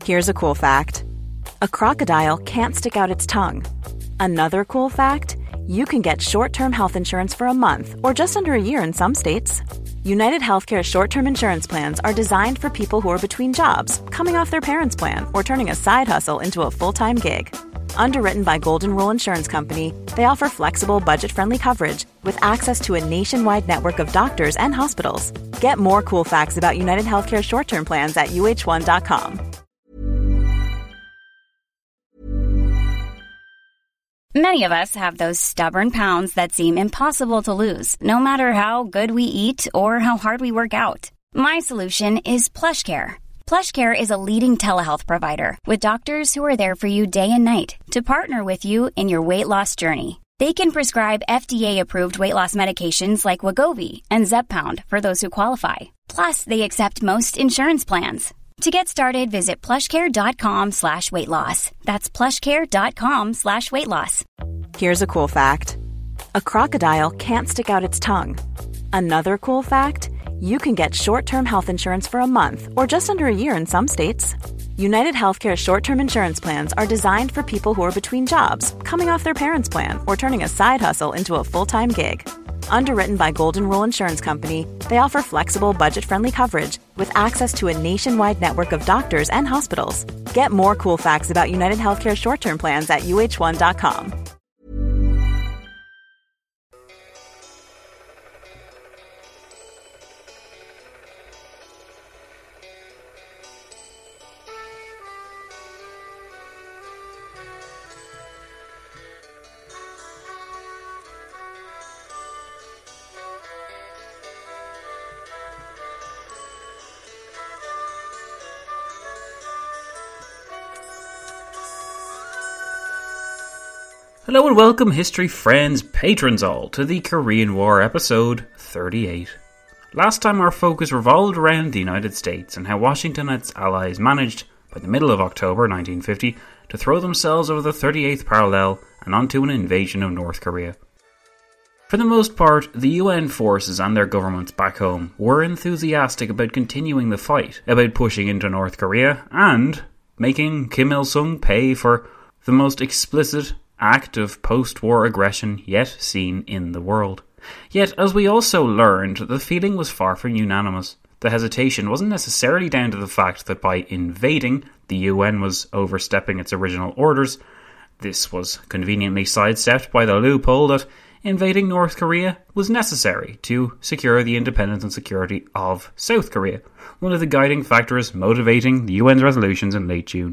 Here's a cool fact. A crocodile can't stick out its tongue. Another cool fact, you can get short-term health insurance for a month or just under a year in some states. United Healthcare short-term insurance plans are designed for people who are between jobs, coming off their parents' plan, or turning a side hustle into a full-time gig. Underwritten by Golden Rule Insurance Company, they offer flexible, budget-friendly coverage with access to a nationwide network of doctors and hospitals. Get more cool facts about United Healthcare short-term plans at uh1.com. Many of us have those stubborn pounds that seem impossible to lose, no matter how good we eat or how hard we work out. My solution is PlushCare. PlushCare is a leading telehealth provider with doctors who are there for you day and night to partner with you in your weight loss journey. They can prescribe FDA-approved weight loss medications like Wegovy and Zepbound for those who qualify. Plus, they accept most insurance plans. To get started, visit plushcare.com/weightloss. That's plushcare.com/weightloss. Here's a cool fact. A crocodile can't stick out its tongue. Another cool fact, you can get short-term health insurance for a month or just under a year in some states. United Healthcare short-term insurance plans are designed for people who are between jobs, coming off their parents' plan, or turning a side hustle into a full-time gig. Underwritten by Golden Rule Insurance Company, they offer flexible, budget-friendly coverage with access to a nationwide network of doctors and hospitals. Get more cool facts about United Healthcare short-term plans at uh1.com. Hello and welcome, history friends, patrons all, to the Korean War episode 38. Last time our focus revolved around the United States and how Washington and its allies managed, by the middle of October 1950, to throw themselves over the 38th parallel and onto an invasion of North Korea. For the most part, the UN forces and their governments back home were enthusiastic about continuing the fight, about pushing into North Korea, and making Kim Il-sung pay for the most explicit act of post-war aggression yet seen in the world. Yet, as we also learned, the feeling was far from unanimous. The hesitation wasn't necessarily down to the fact that by invading, the UN was overstepping its original orders. This was conveniently sidestepped by the loophole that invading North Korea was necessary to secure the independence and security of South Korea, one of the guiding factors motivating the UN's resolutions in late June.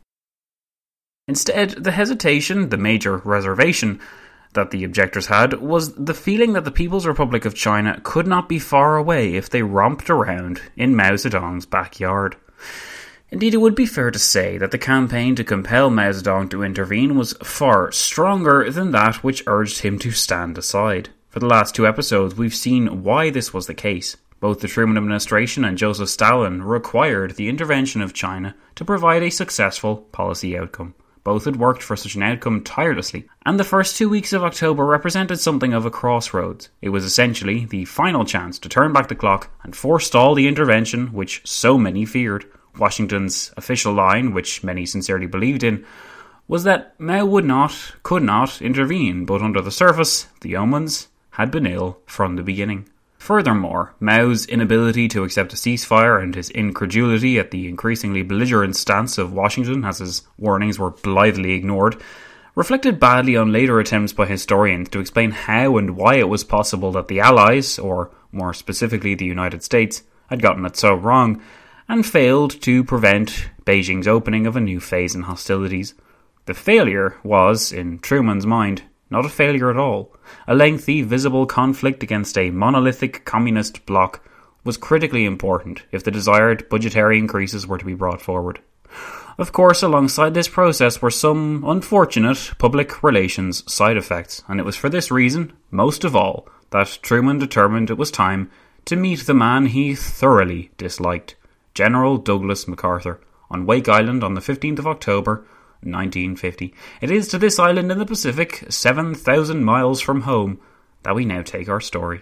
Instead, the hesitation, the major reservation that the objectors had, was the feeling that the People's Republic of China could not be far away if they romped around in Mao Zedong's backyard. Indeed, it would be fair to say that the campaign to compel Mao Zedong to intervene was far stronger than that which urged him to stand aside. For the last two episodes, we've seen why this was the case. Both the Truman administration and Joseph Stalin required the intervention of China to provide a successful policy outcome. Both had worked for such an outcome tirelessly, and the first 2 weeks of October represented something of a crossroads. It was essentially the final chance to turn back the clock and forestall the intervention which so many feared. Washington's official line, which many sincerely believed in, was that Mao could not intervene, but under the surface, the omens had been ill from the beginning. Furthermore, Mao's inability to accept a ceasefire and his incredulity at the increasingly belligerent stance of Washington as his warnings were blithely ignored reflected badly on later attempts by historians to explain how and why it was possible that the Allies, or more specifically the United States, had gotten it so wrong and failed to prevent Beijing's opening of a new phase in hostilities. The failure was, in Truman's mind, not a failure at all. A lengthy, visible conflict against a monolithic communist bloc was critically important if the desired budgetary increases were to be brought forward. Of course, alongside this process were some unfortunate public relations side effects, and it was for this reason, most of all, that Truman determined it was time to meet the man he thoroughly disliked, General Douglas MacArthur, on Wake Island on the 15th of October, 1950. It is to this island in the Pacific, 7,000 miles from home, that we now take our story.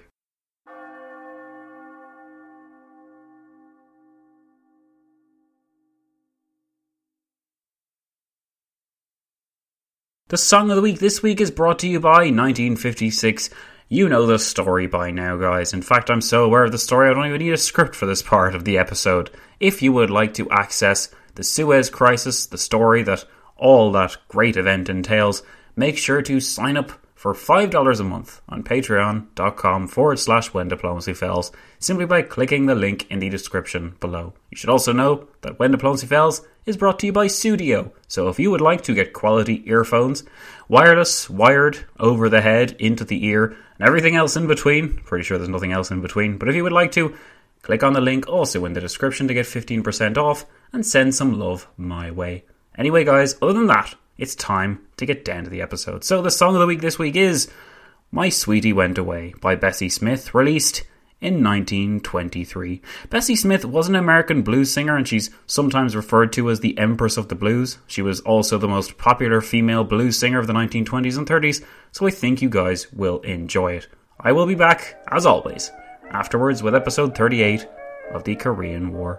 The song of the week this week is brought to you by 1956. You know the story by now, guys. In fact, I'm so aware of the story I don't even need a script for this part of the episode. If you would like to access the Suez Crisis, the story that all that great event entails, make sure to sign up for $5 a month on patreon.com/When Diplomacy Fails, simply by clicking the link in the description below. You should also know that When Diplomacy Fails is brought to you by Sudio. So if you would like to get quality earphones, wireless, wired, over the head, into the ear, and everything else in between, pretty sure there's nothing else in between, but if you would like to, click on the link also in the description to get 15% off and send some love my way. Anyway, guys, other than that, it's time to get down to the episode. So the song of the week this week is My Sweetie Went Away by Bessie Smith, released in 1923. Bessie Smith was an American blues singer, and she's sometimes referred to as the Empress of the Blues. She was also the most popular female blues singer of the 1920s and 30s, so I think you guys will enjoy it. I will be back, as always, afterwards with episode 38 of the Korean War.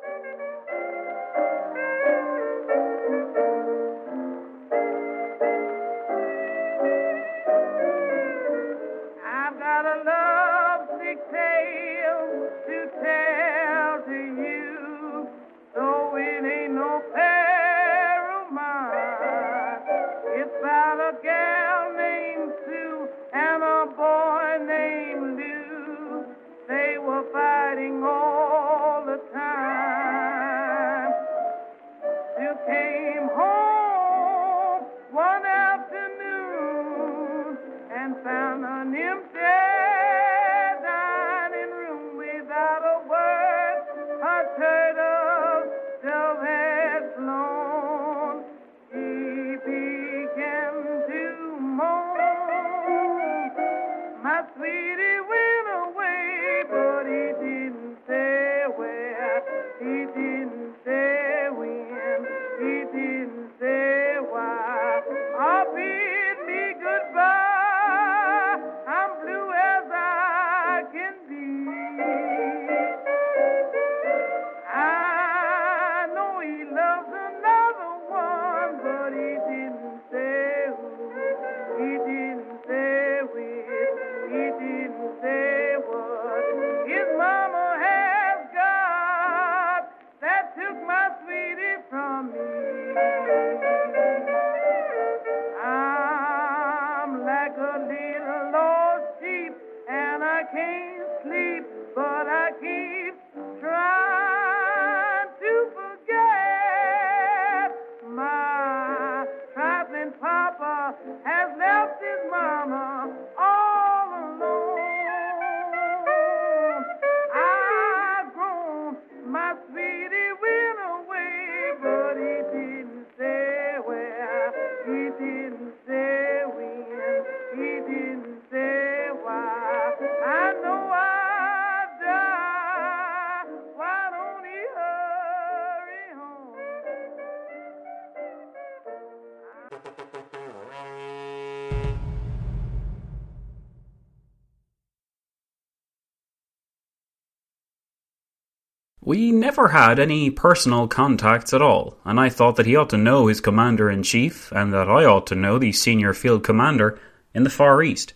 We never had any personal contacts at all, and I thought that he ought to know his commander-in-chief, and that I ought to know the senior field commander in the Far East.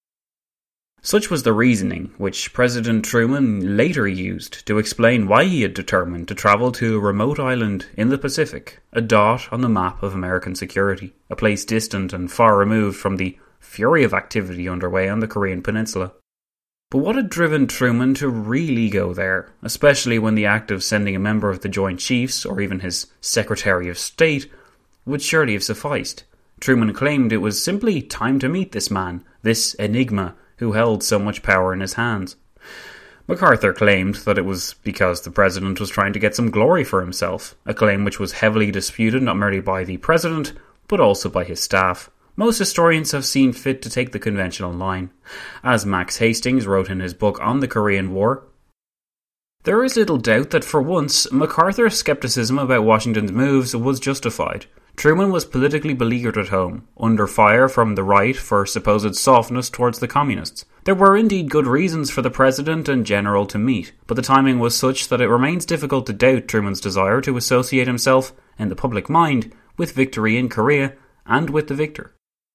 Such was the reasoning which President Truman later used to explain why he had determined to travel to a remote island in the Pacific, a dot on the map of American security, a place distant and far removed from the fury of activity underway on the Korean Peninsula. But what had driven Truman to really go there, especially when the act of sending a member of the Joint Chiefs, or even his Secretary of State, would surely have sufficed? Truman claimed it was simply time to meet this man, this enigma, who held so much power in his hands. MacArthur claimed that it was because the president was trying to get some glory for himself, a claim which was heavily disputed not merely by the president, but also by his staff. Most historians have seen fit to take the conventional line. As Max Hastings wrote in his book on the Korean War, there is little doubt that for once, MacArthur's skepticism about Washington's moves was justified. Truman was politically beleaguered at home, under fire from the right for supposed softness towards the communists. There were indeed good reasons for the president and general to meet, but the timing was such that it remains difficult to doubt Truman's desire to associate himself, in the public mind, with victory in Korea and with the victor.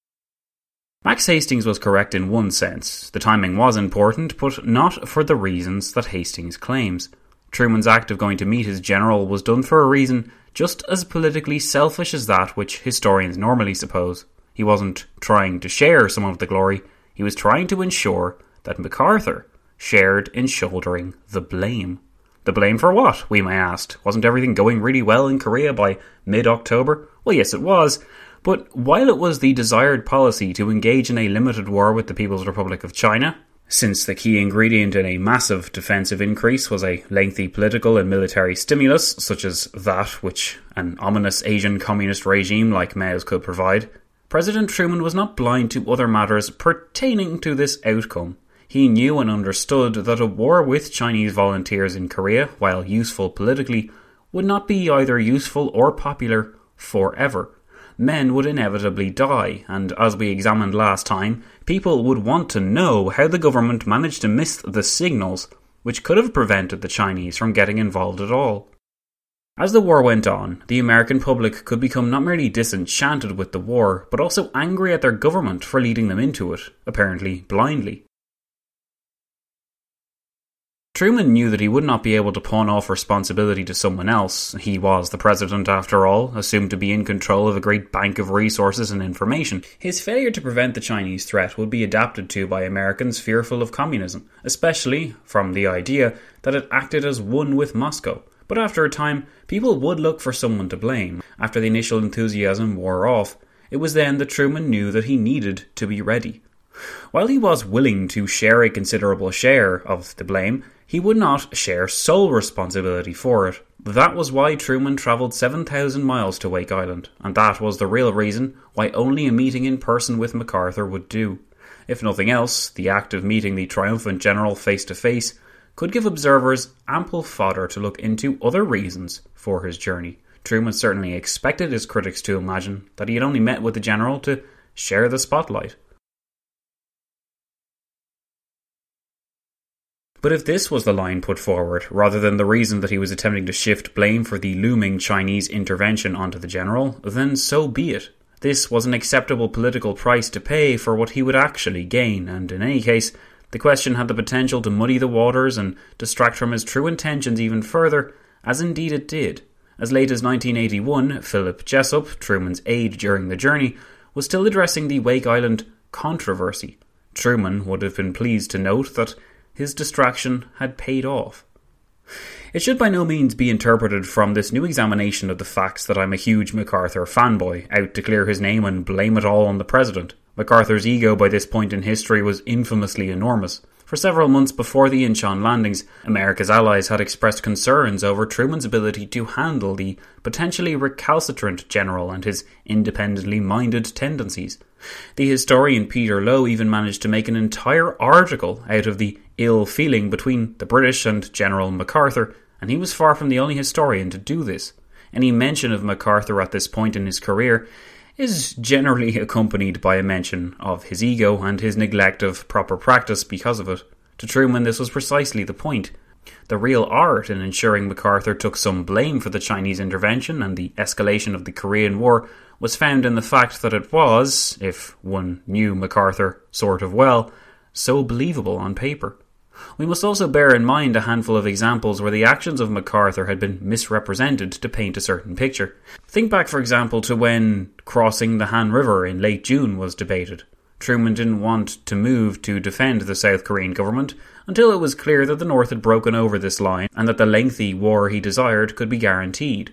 Max Hastings was correct in one sense. The timing was important, but not for the reasons that Hastings claims. Truman's act of going to meet his general was done for a reason just as politically selfish as that which historians normally suppose. He wasn't trying to share some of the glory, he was trying to ensure that MacArthur shared in shouldering the blame. The blame for what, we may ask? Wasn't everything going really well in Korea by mid-October? Well, yes, it was. But while it was the desired policy to engage in a limited war with the People's Republic of China, since the key ingredient in a massive defensive increase was a lengthy political and military stimulus, such as that which an ominous Asian communist regime like Mao's could provide, President Truman was not blind to other matters pertaining to this outcome. He knew and understood that a war with Chinese volunteers in Korea, while useful politically, would not be either useful or popular forever. Men would inevitably die, and as we examined last time, people would want to know how the government managed to miss the signals which could have prevented the Chinese from getting involved at all. As the war went on, the American public could become not merely disenchanted with the war, but also angry at their government for leading them into it, apparently blindly. Truman knew that he would not be able to pawn off responsibility to someone else. He was the president, after all, assumed to be in control of a great bank of resources and information. His failure to prevent the Chinese threat would be adapted to by Americans fearful of communism, especially from the idea that it acted as one with Moscow. But after a time, people would look for someone to blame. After the initial enthusiasm wore off, it was then that Truman knew that he needed to be ready. While he was willing to share a considerable share of the blame, he would not share sole responsibility for it. That was why Truman travelled 7,000 miles to Wake Island, and that was the real reason why only a meeting in person with MacArthur would do. If nothing else, the act of meeting the triumphant general face to face could give observers ample fodder to look into other reasons for his journey. Truman certainly expected his critics to imagine that he had only met with the general to share the spotlight. But if this was the line put forward, rather than the reason that he was attempting to shift blame for the looming Chinese intervention onto the general, then so be it. This was an acceptable political price to pay for what he would actually gain, and in any case, the question had the potential to muddy the waters and distract from his true intentions even further, as indeed it did. As late as 1981, Philip Jessup, Truman's aide during the journey, was still addressing the Wake Island controversy. Truman would have been pleased to note that his distraction had paid off. It should by no means be interpreted from this new examination of the facts that I'm a huge MacArthur fanboy, out to clear his name and blame it all on the president. MacArthur's ego by this point in history was infamously enormous. For several months before the Incheon landings, America's allies had expressed concerns over Truman's ability to handle the potentially recalcitrant general and his independently minded tendencies. The historian Peter Lowe even managed to make an entire article out of the ill feeling between the British and General MacArthur, and he was far from the only historian to do this. Any mention of MacArthur at this point in his career is generally accompanied by a mention of his ego and his neglect of proper practice because of it. To Truman, this was precisely the point. The real art in ensuring MacArthur took some blame for the Chinese intervention and the escalation of the Korean War was found in the fact that it was, if one knew MacArthur sort of well, so believable on paper. We must also bear in mind a handful of examples where the actions of MacArthur had been misrepresented to paint a certain picture. Think back, for example, to when crossing the Han River in late June was debated. Truman didn't want to move to defend the South Korean government until it was clear that the North had broken over this line and that the lengthy war he desired could be guaranteed.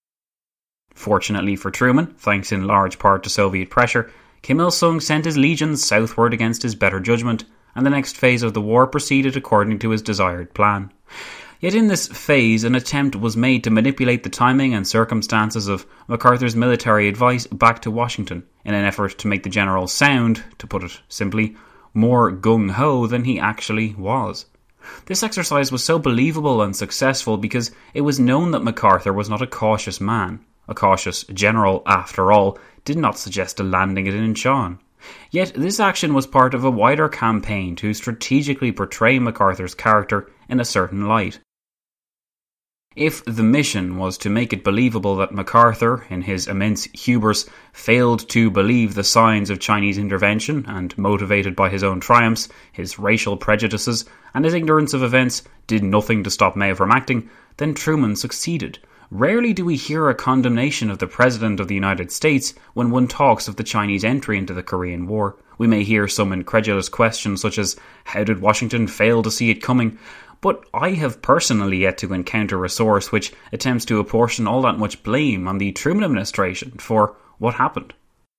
Fortunately for Truman, thanks in large part to Soviet pressure, Kim Il-sung sent his legions southward against his better judgment, and the next phase of the war proceeded according to his desired plan. Yet in this phase, an attempt was made to manipulate the timing and circumstances of MacArthur's military advice back to Washington, in an effort to make the general sound, to put it simply, more gung-ho than he actually was. This exercise was so believable and successful because it was known that MacArthur was not a cautious man. A cautious general, after all, did not suggest a landing at Incheon. Yet this action was part of a wider campaign to strategically portray MacArthur's character in a certain light. If the mission was to make it believable that MacArthur, in his immense hubris, failed to believe the signs of Chinese intervention and, motivated by his own triumphs, his racial prejudices, and his ignorance of events, did nothing to stop Mao from acting, then Truman succeeded. Rarely do we hear a condemnation of the President of the United States when one talks of the Chinese entry into the Korean War. We may hear some incredulous questions such as, how did Washington fail to see it coming? But I have personally yet to encounter a source which attempts to apportion all that much blame on the Truman administration for what happened.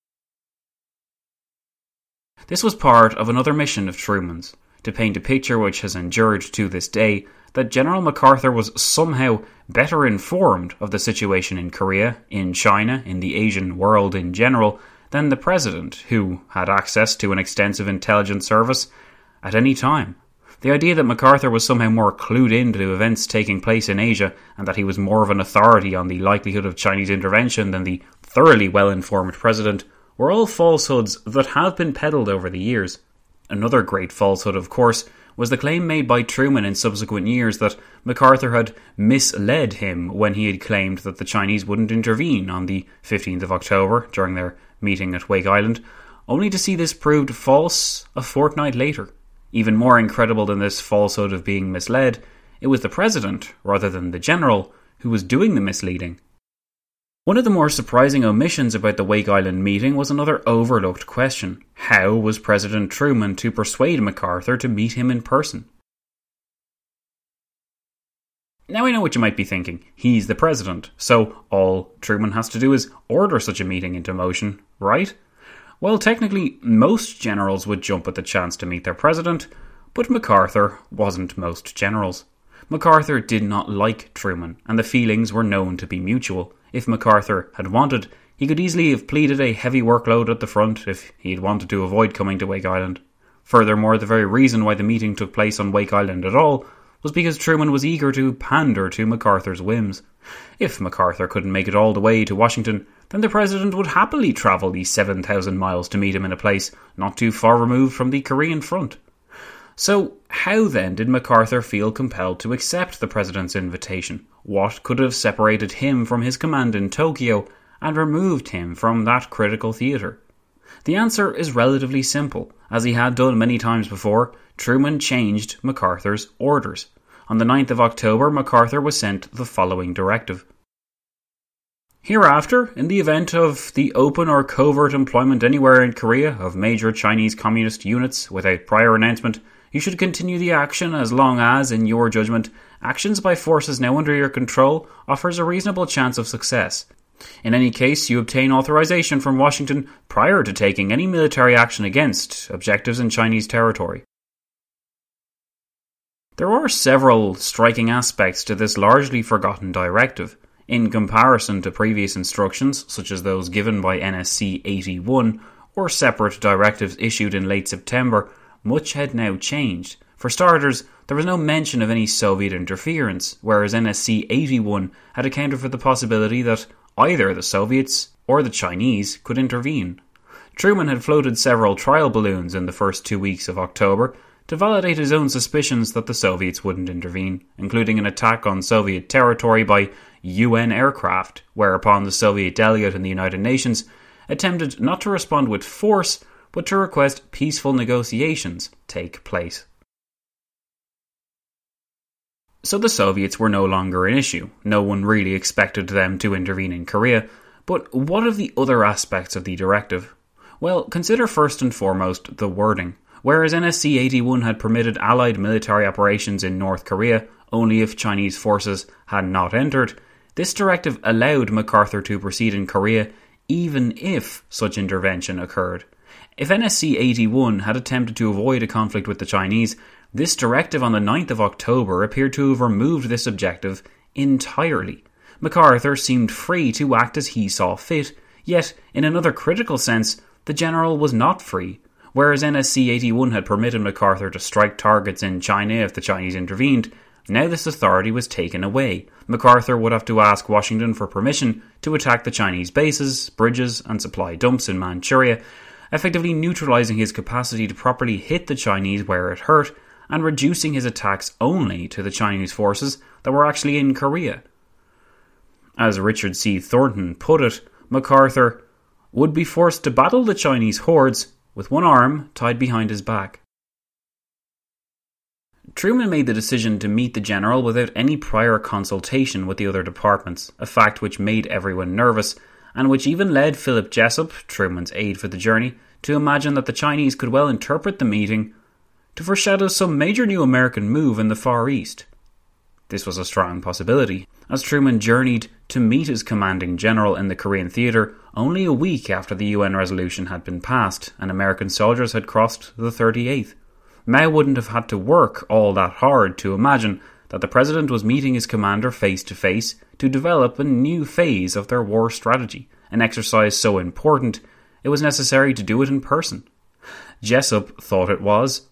This was part of another mission of Truman's, to paint a picture which has endured to this day, that General MacArthur was somehow better informed of the situation in Korea, in China, in the Asian world in general, than the President, who had access to an extensive intelligence service at any time. The idea that MacArthur was somehow more clued in to events taking place in Asia and that he was more of an authority on the likelihood of Chinese intervention than the thoroughly well-informed President were all falsehoods that have been peddled over the years. Another great falsehood, of course, was the claim made by Truman in subsequent years that MacArthur had misled him when he had claimed that the Chinese wouldn't intervene on the 15th of October during their meeting at Wake Island, only to see this proved false a fortnight later. Even more incredible than this falsehood of being misled, it was the President, rather than the General, who was doing the misleading. One of the more surprising omissions about the Wake Island meeting was another overlooked question. How was President Truman to persuade MacArthur to meet him in person? Now I know what you might be thinking. He's the President, so all Truman has to do is order such a meeting into motion, right? Well, technically, most generals would jump at the chance to meet their president, but MacArthur wasn't most generals. MacArthur did not like Truman, and the feelings were known to be mutual. If MacArthur had wanted, he could easily have pleaded a heavy workload at the front if he had wanted to avoid coming to Wake Island. Furthermore, the very reason why the meeting took place on Wake Island at all was because Truman was eager to pander to MacArthur's whims. If MacArthur couldn't make it all the way to Washington, then the President would happily travel these 7,000 miles to meet him in a place not too far removed from the Korean front. So, how then did MacArthur feel compelled to accept the President's invitation? What could have separated him from his command in Tokyo and removed him from that critical theatre? The answer is relatively simple. As he had done many times before, Truman changed MacArthur's orders. On the 9th of October, MacArthur was sent the following directive. Hereafter, in the event of the open or covert employment anywhere in Korea of major Chinese communist units without prior announcement, you should continue the action as long as, in your judgment, actions by forces now under your control offers a reasonable chance of success. In any case, you obtain authorization from Washington prior to taking any military action against objectives in Chinese territory. There are several striking aspects to this largely forgotten directive. In comparison to previous instructions, such as those given by NSC 81, or separate directives issued in late September, much had now changed. For starters, there was no mention of any Soviet interference, whereas NSC 81 had accounted for the possibility that either the Soviets or the Chinese could intervene. Truman had floated several trial balloons in the first 2 weeks of October to validate his own suspicions that the Soviets wouldn't intervene, including an attack on Soviet territory by UN aircraft, whereupon the Soviet delegate in the United Nations attempted not to respond with force, but to request peaceful negotiations take place. So the Soviets were no longer an issue. No one really expected them to intervene in Korea. But what of the other aspects of the directive? Well, consider first and foremost the wording. Whereas NSC 81 had permitted Allied military operations in North Korea only if Chinese forces had not entered, this directive allowed MacArthur to proceed in Korea even if such intervention occurred. If NSC 81 had attempted to avoid a conflict with the Chinese, this directive on the 9th of October appeared to have removed this objective entirely. MacArthur seemed free to act as he saw fit, yet, in another critical sense, the general was not free. Whereas NSC 81 had permitted MacArthur to strike targets in China if the Chinese intervened, now this authority was taken away. MacArthur would have to ask Washington for permission to attack the Chinese bases, bridges, and supply dumps in Manchuria, effectively neutralizing his capacity to properly hit the Chinese where it hurt, and reducing his attacks only to the Chinese forces that were actually in Korea. As Richard C. Thornton put it, MacArthur would be forced to battle the Chinese hordes with one arm tied behind his back. Truman made the decision to meet the general without any prior consultation with the other departments, a fact which made everyone nervous, and which even led Philip Jessup, Truman's aide for the journey, to imagine that the Chinese could well interpret the meeting to foreshadow some major new American move in the Far East. This was a strong possibility, as Truman journeyed to meet his commanding general in the Korean theatre only a week after the UN resolution had been passed and American soldiers had crossed the 38th. Mao wouldn't have had to work all that hard to imagine that the president was meeting his commander face to face to develop a new phase of their war strategy, an exercise so important it was necessary to do it in person. Jessup thought it was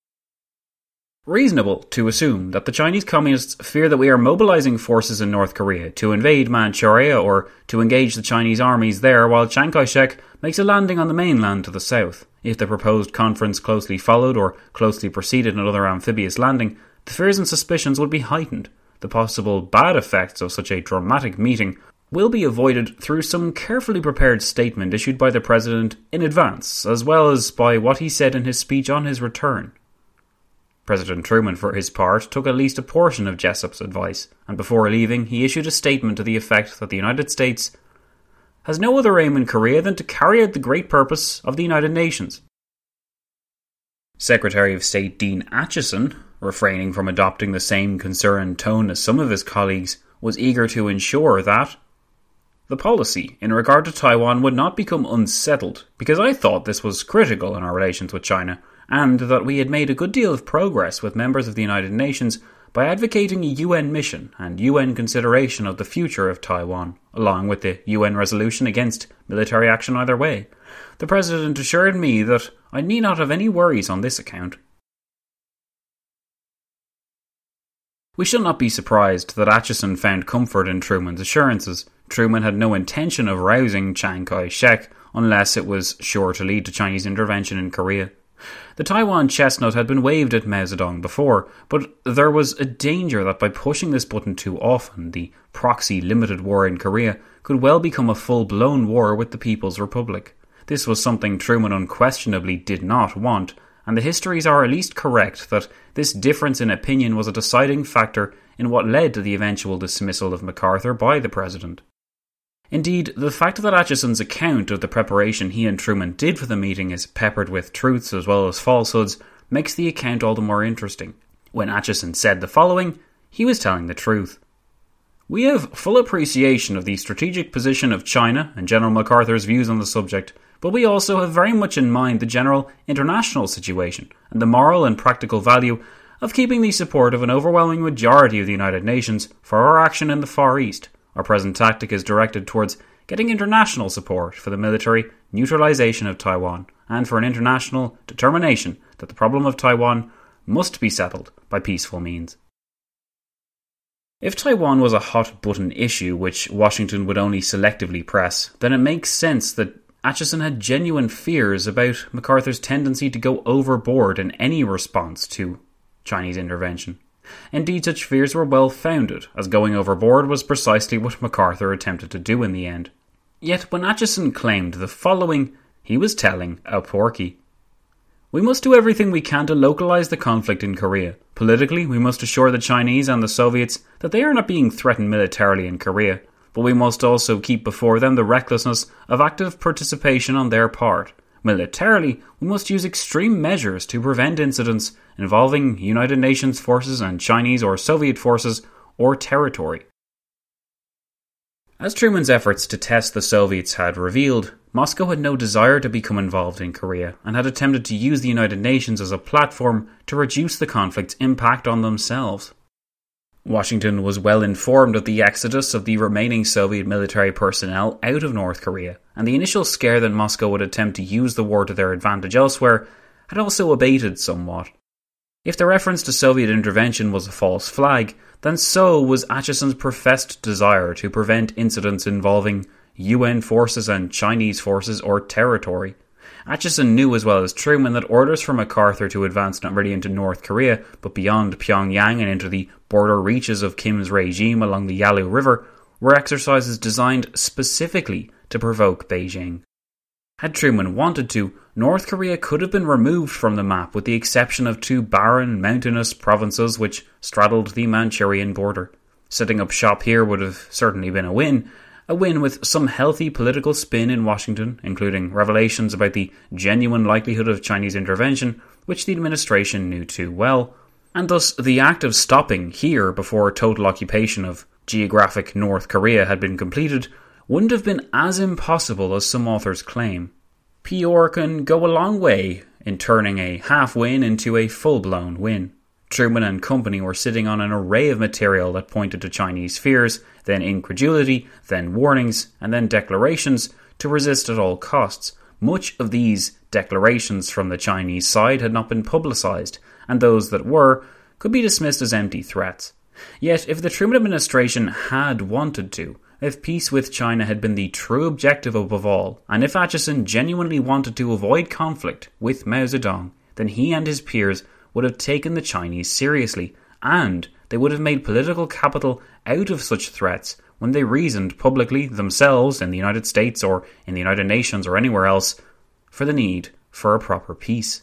reasonable to assume that the Chinese Communists fear that we are mobilizing forces in North Korea to invade Manchuria or to engage the Chinese armies there while Chiang Kai-shek makes a landing on the mainland to the south. If the proposed conference closely followed or closely preceded another amphibious landing, the fears and suspicions would be heightened. The possible bad effects of such a dramatic meeting will be avoided through some carefully prepared statement issued by the President in advance, as well as by what he said in his speech on his return. President Truman, for his part, took at least a portion of Jessup's advice, and before leaving he issued a statement to the effect that the United States has no other aim in Korea than to carry out the great purpose of the United Nations. Secretary of State Dean Acheson, refraining from adopting the same concerned tone as some of his colleagues, was eager to ensure that the policy in regard to Taiwan would not become unsettled, because I thought this was critical in our relations with China, and that we had made a good deal of progress with members of the United Nations by advocating a UN mission and UN consideration of the future of Taiwan, along with the UN resolution against military action either way. The President assured me that I need not have any worries on this account. We shall not be surprised that Acheson found comfort in Truman's assurances. Truman had no intention of rousing Chiang Kai-shek unless it was sure to lead to Chinese intervention in Korea. The Taiwan chestnut had been waved at Mao Zedong before, but there was a danger that by pushing this button too often, the proxy limited war in Korea could well become a full-blown war with the People's Republic. This was something Truman unquestionably did not want, and the histories are at least correct that this difference in opinion was a deciding factor in what led to the eventual dismissal of MacArthur by the President. Indeed, the fact that Acheson's account of the preparation he and Truman did for the meeting is peppered with truths as well as falsehoods makes the account all the more interesting. When Acheson said the following, he was telling the truth. We have full appreciation of the strategic position of China and General MacArthur's views on the subject, but we also have very much in mind the general international situation and the moral and practical value of keeping the support of an overwhelming majority of the United Nations for our action in the Far East. Our present tactic is directed towards getting international support for the military neutralization of Taiwan and for an international determination that the problem of Taiwan must be settled by peaceful means. If Taiwan was a hot-button issue which Washington would only selectively press, then it makes sense that Acheson had genuine fears about MacArthur's tendency to go overboard in any response to Chinese intervention. Indeed, such fears were well founded, as going overboard was precisely what MacArthur attempted to do in the end. Yet when Acheson claimed the following, he was telling a porky. We must do everything we can to localize the conflict in Korea. Politically, we must assure the Chinese and the Soviets that they are not being threatened militarily in Korea, but we must also keep before them the recklessness of active participation on their part. Militarily, we must use extreme measures to prevent incidents involving United Nations forces and Chinese or Soviet forces or territory. As Truman's efforts to test the Soviets had revealed, Moscow had no desire to become involved in Korea and had attempted to use the United Nations as a platform to reduce the conflict's impact on themselves. Washington was well informed of the exodus of the remaining Soviet military personnel out of North Korea, and the initial scare that Moscow would attempt to use the war to their advantage elsewhere had also abated somewhat. If the reference to Soviet intervention was a false flag, then so was Acheson's professed desire to prevent incidents involving UN forces and Chinese forces or territory. Acheson knew as well as Truman that orders for MacArthur to advance not really into North Korea, but beyond Pyongyang and into the border reaches of Kim's regime along the Yalu River were exercises designed specifically to provoke Beijing. Had Truman wanted to, North Korea could have been removed from the map with the exception of two barren, mountainous provinces which straddled the Manchurian border. Setting up shop here would have certainly been a win with some healthy political spin in Washington, including revelations about the genuine likelihood of Chinese intervention, which the administration knew too well, and thus the act of stopping here before total occupation of geographic North Korea had been completed wouldn't have been as impossible as some authors claim. PR can go a long way in turning a half-win into a full-blown win. Truman and company were sitting on an array of material that pointed to Chinese fears, then incredulity, then warnings, and then declarations to resist at all costs. Much of these declarations from the Chinese side had not been publicised, and those that were could be dismissed as empty threats. Yet, if the Truman administration had wanted to, if peace with China had been the true objective above all, and if Acheson genuinely wanted to avoid conflict with Mao Zedong, then he and his peers would have taken the Chinese seriously, and they would have made political capital out of such threats when they reasoned publicly themselves in the United States or in the United Nations or anywhere else for the need for a proper peace.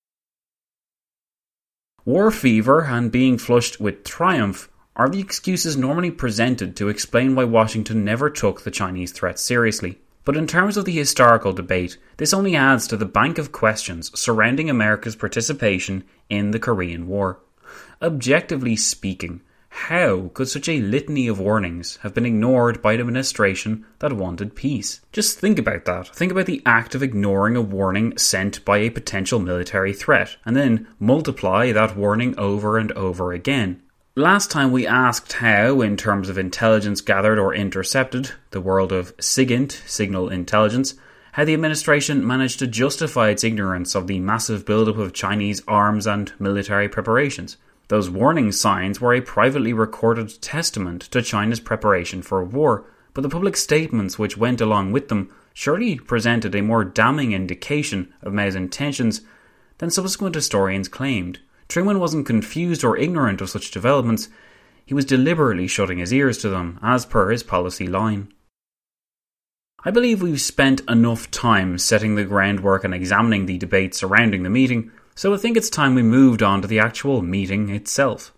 War fever and being flushed with triumph are the excuses normally presented to explain why Washington never took the Chinese threat seriously. But in terms of the historical debate, this only adds to the bank of questions surrounding America's participation in the Korean War. Objectively speaking, how could such a litany of warnings have been ignored by an administration that wanted peace? Just think about that. Think about the act of ignoring a warning sent by a potential military threat, and then multiply that warning over and over again. Last time we asked how, in terms of intelligence gathered or intercepted, the world of SIGINT, signal intelligence, how the administration managed to justify its ignorance of the massive buildup of Chinese arms and military preparations. Those warning signs were a privately recorded testament to China's preparation for war, but the public statements which went along with them surely presented a more damning indication of Mao's intentions than subsequent historians claimed. Truman wasn't confused or ignorant of such developments. He was deliberately shutting his ears to them, as per his policy line. I believe we've spent enough time setting the groundwork and examining the debate surrounding the meeting, so I think it's time we moved on to the actual meeting itself.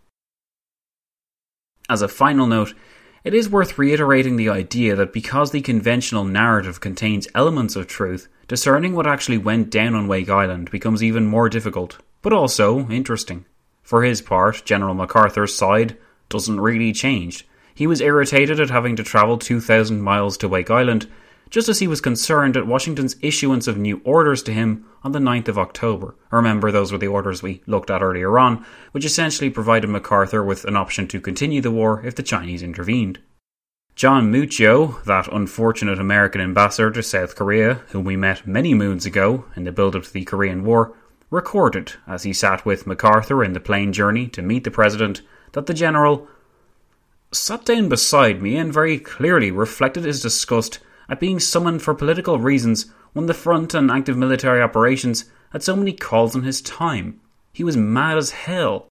As a final note, it is worth reiterating the idea that because the conventional narrative contains elements of truth, discerning what actually went down on Wake Island becomes even more difficult, but also interesting. For his part, General MacArthur's side doesn't really change. He was irritated at having to travel 2,000 miles to Wake Island, just as he was concerned at Washington's issuance of new orders to him on the 9th of October. Remember, those were the orders we looked at earlier on, which essentially provided MacArthur with an option to continue the war if the Chinese intervened. John Muccio, that unfortunate American ambassador to South Korea, whom we met many moons ago in the build-up to the Korean War, recorded, as he sat with MacArthur in the plane journey to meet the president, that the general sat down beside me and very clearly reflected his disgust at being summoned for political reasons when the front and active military operations had so many calls on his time. He was mad as hell.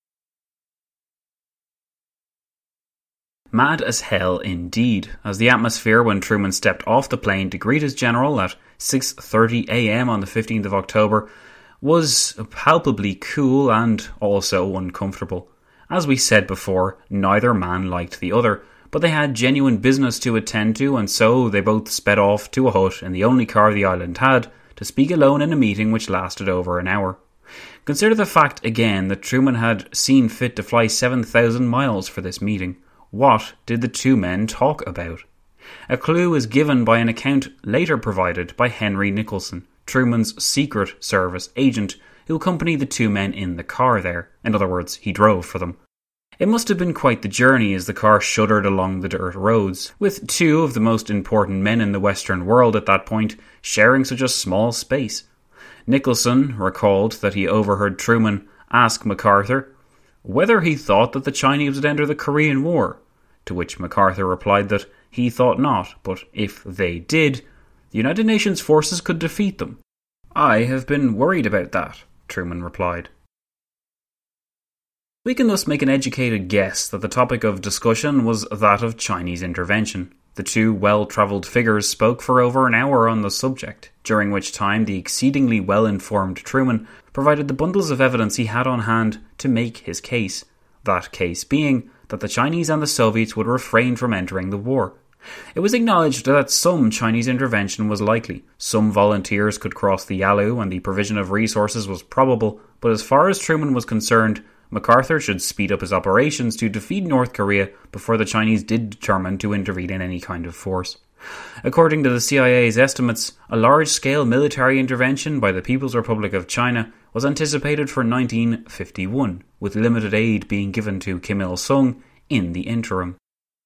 Mad as hell indeed, as the atmosphere when Truman stepped off the plane to greet his general at 6:30 a.m. on the 15th of October was palpably cool and also uncomfortable. As we said before, neither man liked the other, but they had genuine business to attend to, and so they both sped off to a hut in the only car the island had to speak alone in a meeting which lasted over an hour. Consider the fact again that Truman had seen fit to fly 7,000 miles for this meeting. What did the two men talk about? A clue is given by an account later provided by Henry Nicholson, Truman's Secret Service agent, who accompanied the two men in the car there. In other words, he drove for them. It must have been quite the journey as the car shuddered along the dirt roads, with two of the most important men in the Western world at that point sharing such a small space. Nicholson recalled that he overheard Truman ask MacArthur whether he thought that the Chinese would enter the Korean War, to which MacArthur replied that he thought not, but if they did, the United Nations forces could defeat them. "I have been worried about that," Truman replied. We can thus make an educated guess that the topic of discussion was that of Chinese intervention. The two well-travelled figures spoke for over an hour on the subject, during which time the exceedingly well-informed Truman provided the bundles of evidence he had on hand to make his case. That case being that the Chinese and the Soviets would refrain from entering the war. It was acknowledged that some Chinese intervention was likely, some volunteers could cross the Yalu, and the provision of resources was probable, but as far as Truman was concerned, MacArthur should speed up his operations to defeat North Korea before the Chinese did determine to intervene in any kind of force. According to the CIA's estimates, a large-scale military intervention by the People's Republic of China was anticipated for 1951, with limited aid being given to Kim Il-sung in the interim.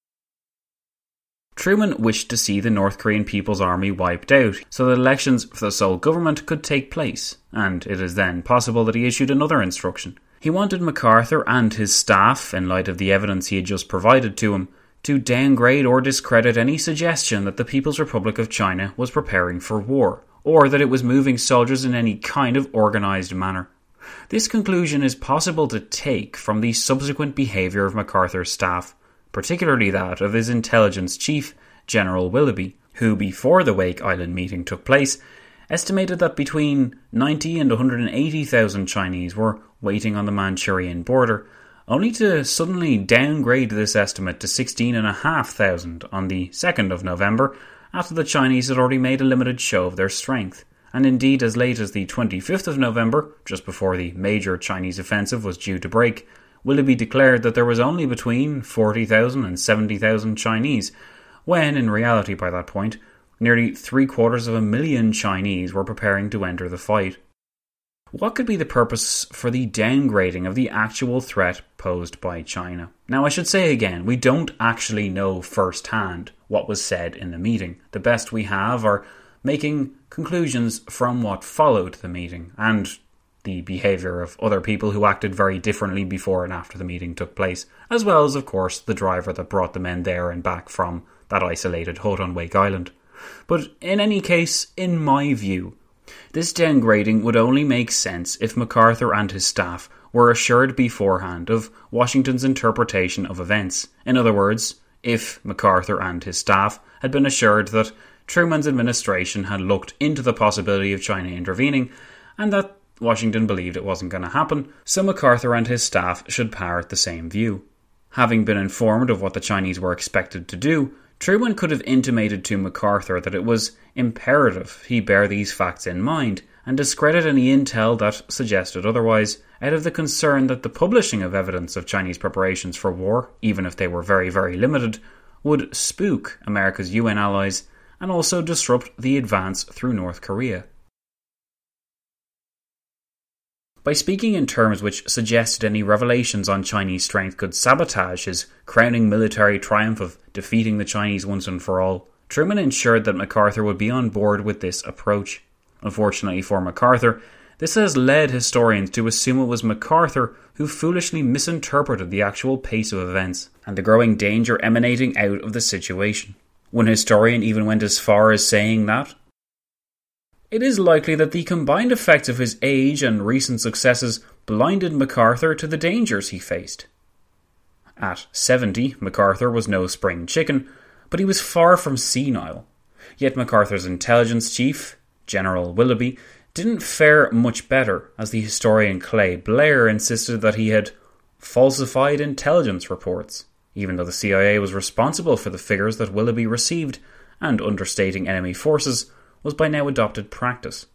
Truman wished to see the North Korean People's Army wiped out, so that elections for the sole government could take place, and it is then possible that he issued another instruction. He wanted MacArthur and his staff, in light of the evidence he had just provided to him, to downgrade or discredit any suggestion that the People's Republic of China was preparing for war, or that it was moving soldiers in any kind of organised manner. This conclusion is possible to take from the subsequent behaviour of MacArthur's staff, particularly that of his intelligence chief, General Willoughby, who, before the Wake Island meeting took place, estimated that between 90 and 180,000 Chinese were waiting on the Manchurian border, only to suddenly downgrade this estimate to 16,500 on the 2nd of November, after the Chinese had already made a limited show of their strength. And indeed, as late as the 25th of November, just before the major Chinese offensive was due to break, Willoughby declared that there was only between 40,000 and 70,000 Chinese, when, in reality by that point, nearly 750,000 Chinese were preparing to enter the fight. What could be the purpose for the downgrading of the actual threat posed by China? Now, I should say again, we don't actually know firsthand what was said in the meeting. The best we have are making conclusions from what followed the meeting, and the behaviour of other people who acted very differently before and after the meeting took place, as well as, of course, the driver that brought the men there and back from that isolated hut on Wake Island. But in any case, in my view, this downgrading would only make sense if MacArthur and his staff were assured beforehand of Washington's interpretation of events. In other words, if MacArthur and his staff had been assured that Truman's administration had looked into the possibility of China intervening, and that Washington believed it wasn't going to happen, so MacArthur and his staff should parrot the same view. Having been informed of what the Chinese were expected to do, Truman could have intimated to MacArthur that it was imperative he bear these facts in mind and discredit any intel that suggested otherwise, out of the concern that the publishing of evidence of Chinese preparations for war, even if they were very, very limited, would spook America's UN allies and also disrupt the advance through North Korea. By speaking in terms which suggested any revelations on Chinese strength could sabotage his crowning military triumph of defeating the Chinese once and for all, Truman ensured that MacArthur would be on board with this approach. Unfortunately for MacArthur, this has led historians to assume it was MacArthur who foolishly misinterpreted the actual pace of events and the growing danger emanating out of the situation. One historian even went as far as saying that it is likely that the combined effects of his age and recent successes blinded MacArthur to the dangers he faced. At 70, MacArthur was no spring chicken, but he was far from senile. Yet MacArthur's intelligence chief, General Willoughby, didn't fare much better, as the historian Clay Blair insisted that he had falsified intelligence reports, even though the CIA was responsible for the figures that Willoughby received, and understating enemy forces was by now adopted practice.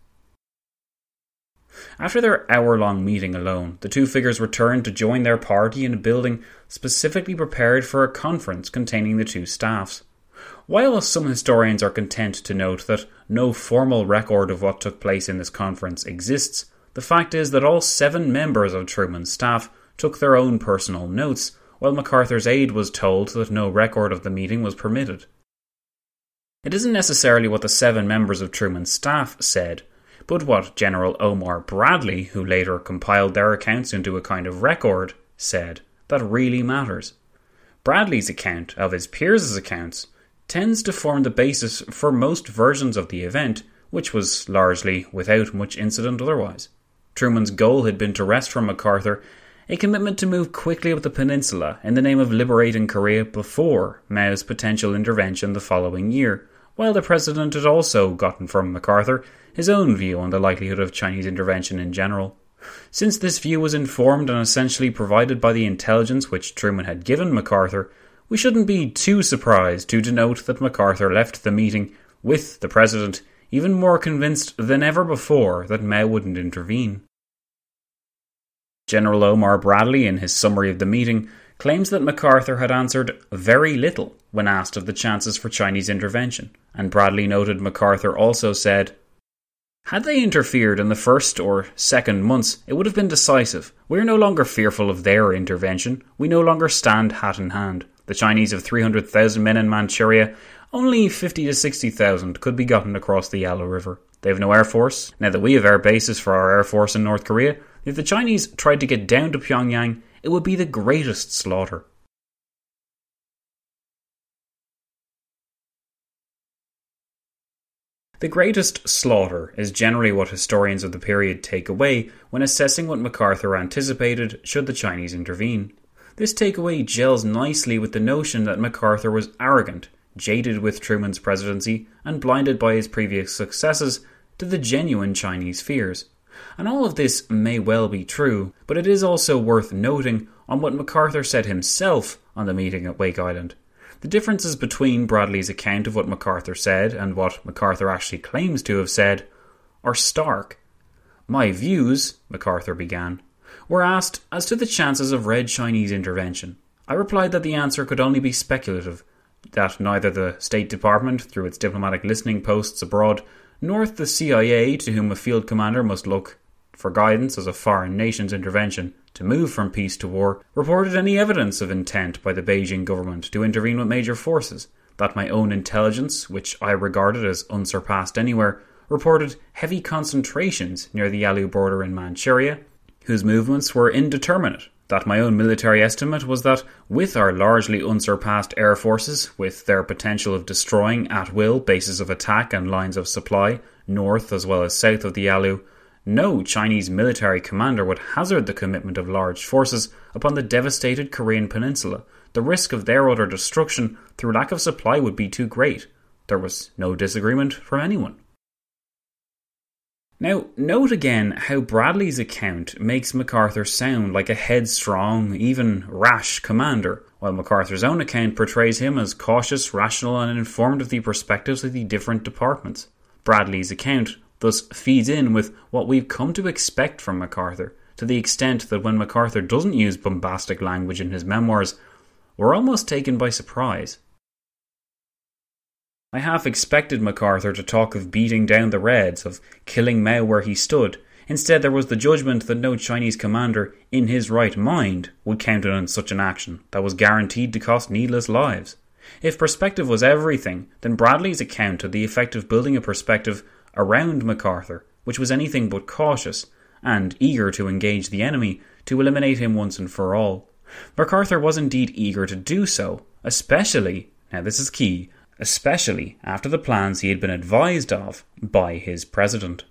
After their hour-long meeting alone, the two figures returned to join their party in a building specifically prepared for a conference containing the two staffs. While some historians are content to note that no formal record of what took place in this conference exists, the fact is that all 7 members of Truman's staff took their own personal notes, while MacArthur's aide was told that no record of the meeting was permitted. It isn't necessarily what the 7 members of Truman's staff said, but what General Omar Bradley, who later compiled their accounts into a kind of record, said that really matters. Bradley's account of his peers' accounts tends to form the basis for most versions of the event, which was largely without much incident otherwise. Truman's goal had been to wrest from MacArthur a commitment to move quickly up the peninsula in the name of liberating Korea before Mao's potential intervention the following year, while the president had also gotten from MacArthur his own view on the likelihood of Chinese intervention in general. Since this view was informed and essentially provided by the intelligence which Truman had given MacArthur, we shouldn't be too surprised to denote that MacArthur left the meeting with the president even more convinced than ever before that Mao wouldn't intervene. General Omar Bradley, in his summary of the meeting, claims that MacArthur had answered very little when asked of the chances for Chinese intervention, and Bradley noted MacArthur also said, "Had they interfered in the first or second months, it would have been decisive. We are no longer fearful of their intervention. We no longer stand hat in hand. The Chinese have 300,000 men in Manchuria. Only 50 to 60,000 could be gotten across the Yalu River. They have no air force. Now that we have air bases for our air force in North Korea, if the Chinese tried to get down to Pyongyang, it would be the greatest slaughter." The greatest slaughter is generally what historians of the period take away when assessing what MacArthur anticipated should the Chinese intervene. This takeaway gels nicely with the notion that MacArthur was arrogant, jaded with Truman's presidency, and blinded by his previous successes to the genuine Chinese fears. And all of this may well be true, but it is also worth noting on what MacArthur said himself on the meeting at Wake Island. The differences between Bradley's account of what MacArthur said and what MacArthur actually claims to have said are stark. "My views," MacArthur began, "were asked as to the chances of Red Chinese intervention. I replied that the answer could only be speculative, that neither the State Department, through its diplomatic listening posts abroad, nor the CIA, to whom a field commander must look for guidance as a foreign nation's intervention to move from peace to war, reported any evidence of intent by the Beijing government to intervene with major forces, that my own intelligence, which I regarded as unsurpassed anywhere, reported heavy concentrations near the Yalu border in Manchuria, whose movements were indeterminate, that my own military estimate was that with our largely unsurpassed air forces, with their potential of destroying at will bases of attack and lines of supply, north as well as south of the Yalu, no Chinese military commander would hazard the commitment of large forces upon the devastated Korean peninsula. The risk of their utter destruction through lack of supply would be too great. There was no disagreement from anyone." Now, note again how Bradley's account makes MacArthur sound like a headstrong, even rash commander, while MacArthur's own account portrays him as cautious, rational, and informed of the perspectives of the different departments. Bradley's account thus feeds in with what we've come to expect from MacArthur, to the extent that when MacArthur doesn't use bombastic language in his memoirs, we're almost taken by surprise. I half expected MacArthur to talk of beating down the Reds, of killing Mao where he stood. Instead, there was the judgment that no Chinese commander in his right mind would countenance such an action that was guaranteed to cost needless lives. If perspective was everything, then Bradley's account had the effect of building a perspective around MacArthur, which was anything but cautious, and eager to engage the enemy to eliminate him once and for all. MacArthur was indeed eager to do so, especially, now this is key, especially after the plans he had been advised of by his president.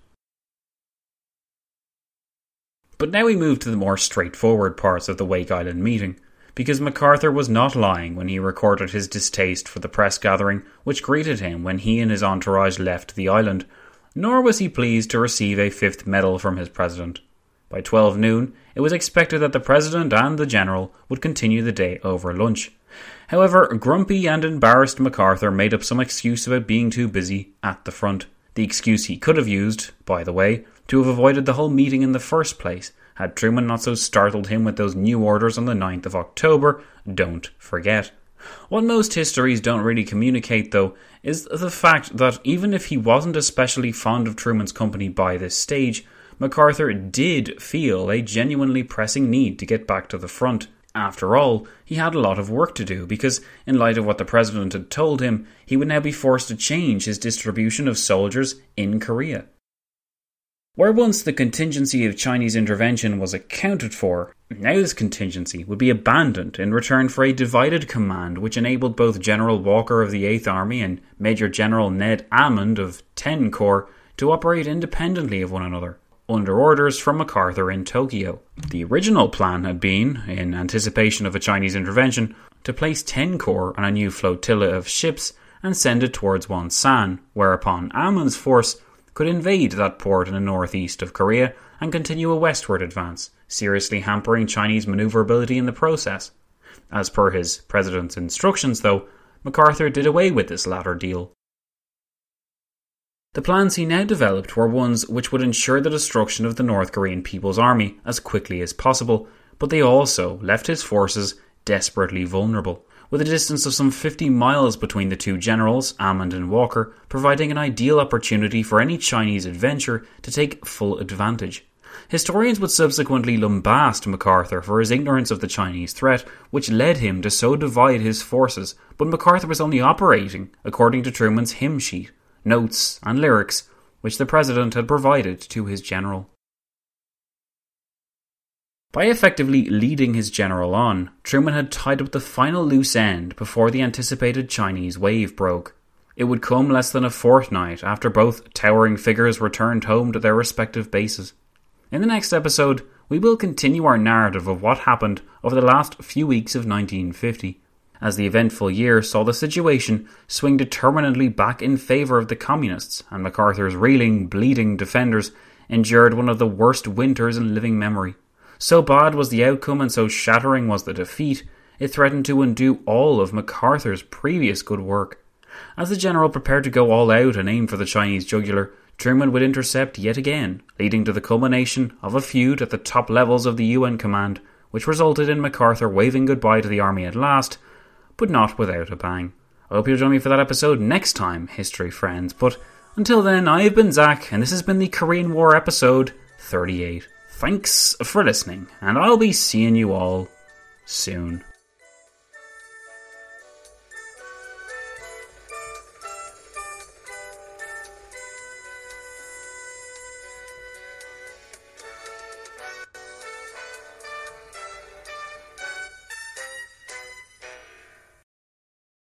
But now we move to the more straightforward parts of the Wake Island meeting, because MacArthur was not lying when he recorded his distaste for the press gathering which greeted him when he and his entourage left the island, nor was he pleased to receive a fifth medal from his president. By 12 noon, it was expected that the president and the general would continue the day over lunch. However, grumpy and embarrassed MacArthur made up some excuse about being too busy at the front. The excuse he could have used, by the way, to have avoided the whole meeting in the first place, had Truman not so startled him with those new orders on the 9th of October, don't forget. What most histories don't really communicate, though, is the fact that even if he wasn't especially fond of Truman's company by this stage, MacArthur did feel a genuinely pressing need to get back to the front. After all, he had a lot of work to do because, in light of what the president had told him, he would now be forced to change his distribution of soldiers in Korea. Where once the contingency of Chinese intervention was accounted for, now this contingency would be abandoned in return for a divided command which enabled both General Walker of the 8th Army and Major General Ned Ammond of 10 Corps to operate independently of one another, under orders from MacArthur in Tokyo. The original plan had been, in anticipation of a Chinese intervention, to place 10 corps on a new flotilla of ships and send it towards Wonsan, whereupon Amon's force could invade that port in the northeast of Korea and continue a westward advance, seriously hampering Chinese manoeuvrability in the process. As per his president's instructions, though, MacArthur did away with this latter deal. The plans he now developed were ones which would ensure the destruction of the North Korean People's Army as quickly as possible, but they also left his forces desperately vulnerable, with a distance of some 50 miles between the two generals, Amon and Walker, providing an ideal opportunity for any Chinese adventure to take full advantage. Historians would subsequently lambast MacArthur for his ignorance of the Chinese threat, which led him to so divide his forces, but MacArthur was only operating according to Truman's hymn sheet, notes and lyrics, which the President had provided to his general. By effectively leading his general on, Truman had tied up the final loose end before the anticipated Chinese wave broke. It would come less than a fortnight after both towering figures returned home to their respective bases. In the next episode, we will continue our narrative of what happened over the last few weeks of 1950, as the eventful year saw the situation swing determinedly back in favour of the Communists, and MacArthur's reeling, bleeding defenders endured one of the worst winters in living memory. So bad was the outcome and so shattering was the defeat, it threatened to undo all of MacArthur's previous good work. As the general prepared to go all out and aim for the Chinese jugular, Truman would intercept yet again, leading to the culmination of a feud at the top levels of the UN command, which resulted in MacArthur waving goodbye to the army at last, but not without a bang. I hope you'll join me for that episode next time, history friends, but until then, I've been Zach, and this has been the Korean War episode 38. Thanks for listening, and I'll be seeing you all soon.